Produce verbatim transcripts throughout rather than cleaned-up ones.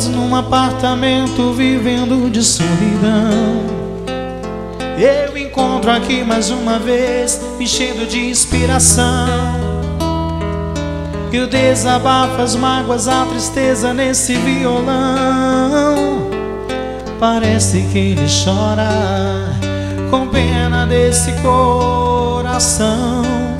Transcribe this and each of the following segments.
horas num apartamento vivendo de solidão. Eu encontro aqui mais uma vez, me enchendo de inspiração. Eu desabafo as mágoas, a tristeza nesse violão. Parece que ele chora com pena desse coração.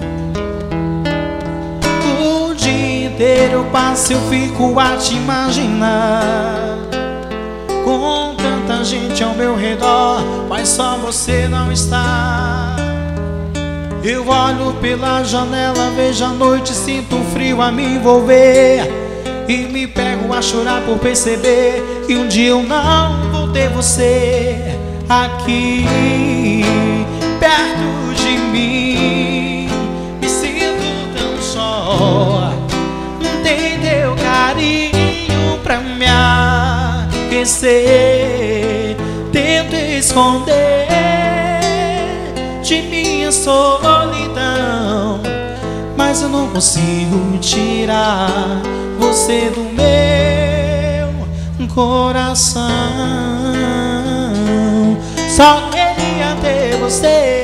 O dia inteiro eu passo, eu fico a te imaginar, com tanta gente ao meu redor, mas só você não está. Eu olho pela janela, vejo a noite, sinto frio a me envolver, e me pego a chorar por perceber que um dia eu não vou ter você aqui perto de mim. Me sinto tão só, não tem teu carinho pra me aquecer. Tento esconder de minha solidão, mas eu não consigo tirar você do meu coração. Só queria ter você